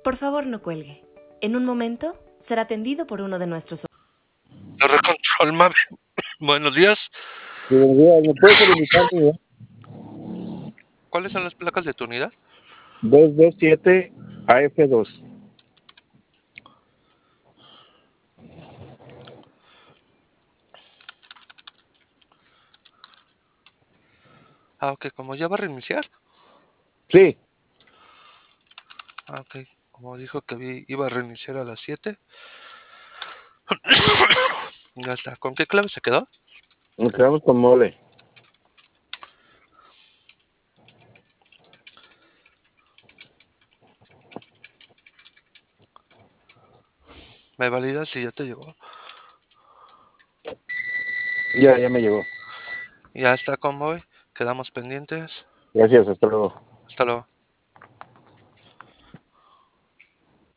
Por favor, no cuelgue. En un momento será atendido por uno de nuestros... Torre Control, mami. Buenos días. Buenos días, ¿me puedes solicitar tu unidad? ¿Cuáles son las placas de tu unidad? 227 AF2. Ah, ok, como ya va a reiniciar. Sí, Ah, ok, como dijo que iba a reiniciar a las 7. Ya está. ¿Con qué clave se quedó? nos quedamos con mole. ¿Me validas si ya te llegó? Ya me llegó. Ya está, convoy. Quedamos pendientes. Gracias, hasta luego. Hasta luego.